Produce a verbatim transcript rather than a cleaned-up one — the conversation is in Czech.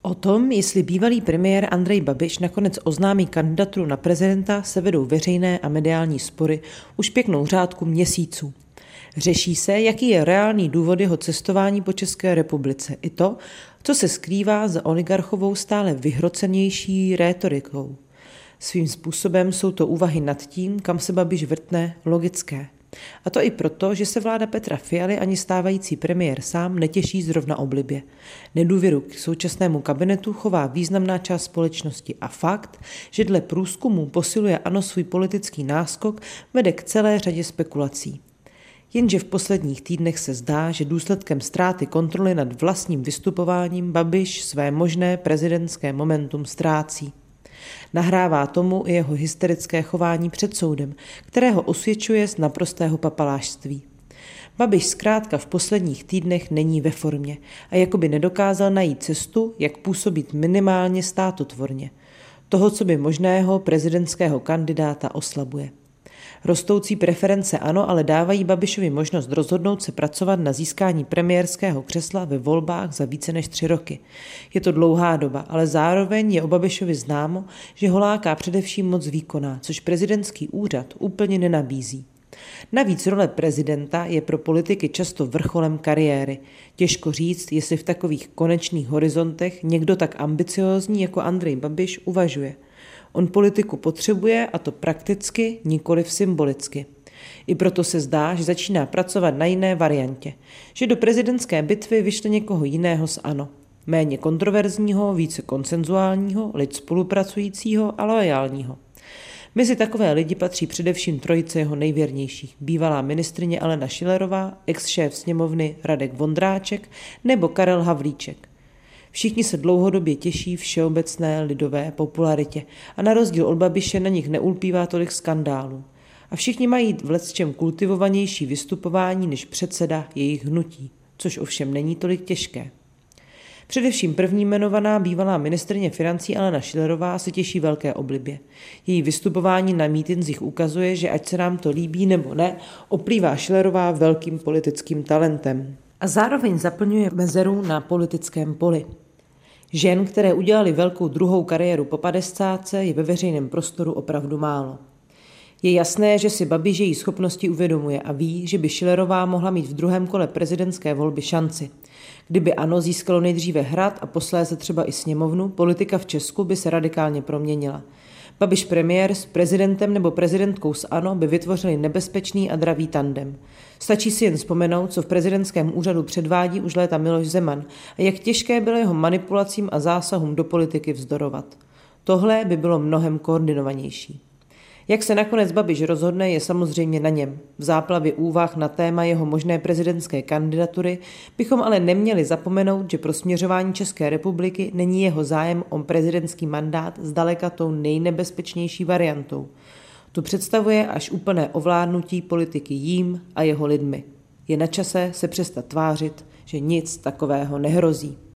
O tom, jestli bývalý premiér Andrej Babiš nakonec oznámí kandidaturu na prezidenta, se vedou veřejné a mediální spory už pěknou řádku měsíců. Řeší se, jaký je reálný důvod jeho cestování po České republice, i to, co se skrývá za oligarchovou stále vyhrocenější rétorikou. Svým způsobem jsou to úvahy nad tím, kam se Babiš vrtne, logické. A to i proto, že se vláda Petra Fialy ani stávající premiér sám netěší zrovna oblibě. Nedůvěru k současnému kabinetu chová významná část společnosti a fakt, že dle průzkumu posiluje ANO svůj politický náskok, vede k celé řadě spekulací. Jenže v posledních týdnech se zdá, že důsledkem ztráty kontroly nad vlastním vystupováním Babiš své možné prezidentské momentum ztrácí. Nahrává tomu i jeho hysterické chování před soudem, kterého osvědčuje z naprostého papalášství. Babiš zkrátka v posledních týdnech není ve formě a jakoby nedokázal najít cestu, jak působit minimálně státotvorně. Toho, co by možného prezidentského kandidáta oslabuje. Rostoucí preference ANO ale dávají Babišovi možnost rozhodnout se pracovat na získání premiérského křesla ve volbách za více než tři roky. Je to dlouhá doba, ale zároveň je o Babišovi známo, že ho láká především moc výkonná, což prezidentský úřad úplně nenabízí. Navíc role prezidenta je pro politiky často vrcholem kariéry. Těžko říct, jestli v takových konečných horizontech někdo tak ambiciózní jako Andrej Babiš uvažuje. On politiku potřebuje, a to prakticky, nikoliv symbolicky. I proto se zdá, že začíná pracovat na jiné variantě, že do prezidentské bitvy vyšle někoho jiného z ANO. Méně kontroverzního, více konsenzuálního, lid spolupracujícího a loajálního. Mezi takové lidi patří především trojice jeho nejvěrnějších, bývalá ministryně Alena Schillerová, ex-šéf sněmovny Radek Vondráček nebo Karel Havlíček. Všichni se dlouhodobě těší všeobecné lidové popularitě a na rozdíl od Babiše na nich neulpívá tolik skandálů. A všichni mají v lecčem kultivovanější vystupování než předseda jejich hnutí, což ovšem není tolik těžké. Především první jmenovaná bývalá ministryně financí Alena Schillerová se těší velké oblibě. Její vystupování na mítinzích ukazuje, že ať se nám to líbí nebo ne, oplývá Schillerová velkým politickým talentem. A zároveň zaplňuje mezeru na politickém poli. Žen, které udělali velkou druhou kariéru po padesátce, je ve veřejném prostoru opravdu málo. Je jasné, že si Babiš její schopnosti uvědomuje a ví, že by Schillerová mohla mít v druhém kole prezidentské volby šanci. Kdyby ANO získalo nejdříve Hrad a posléze třeba i sněmovnu, politika v Česku by se radikálně proměnila. Babiš premiér s prezidentem nebo prezidentkou z ANO by vytvořili nebezpečný a dravý tandem. Stačí si jen vzpomenout, co v prezidentském úřadu předvádí už léta Miloš Zeman a jak těžké bylo jeho manipulacím a zásahům do politiky vzdorovat. Tohle by bylo mnohem koordinovanější. Jak se nakonec Babiš rozhodne, je samozřejmě na něm. V záplavě úvah na téma jeho možné prezidentské kandidatury bychom ale neměli zapomenout, že pro směřování České republiky není jeho zájem o prezidentský mandát zdaleka tou nejnebezpečnější variantou. Tu představuje až úplné ovládnutí politiky jím a jeho lidmi. Je na čase se přestat tvářit, že nic takového nehrozí.